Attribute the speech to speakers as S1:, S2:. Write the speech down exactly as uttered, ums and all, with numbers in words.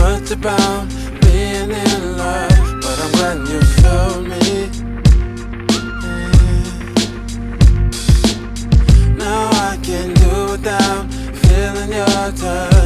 S1: much about being in love, but I'm glad you showed me. Yeah. Now I can do without feeling your touch.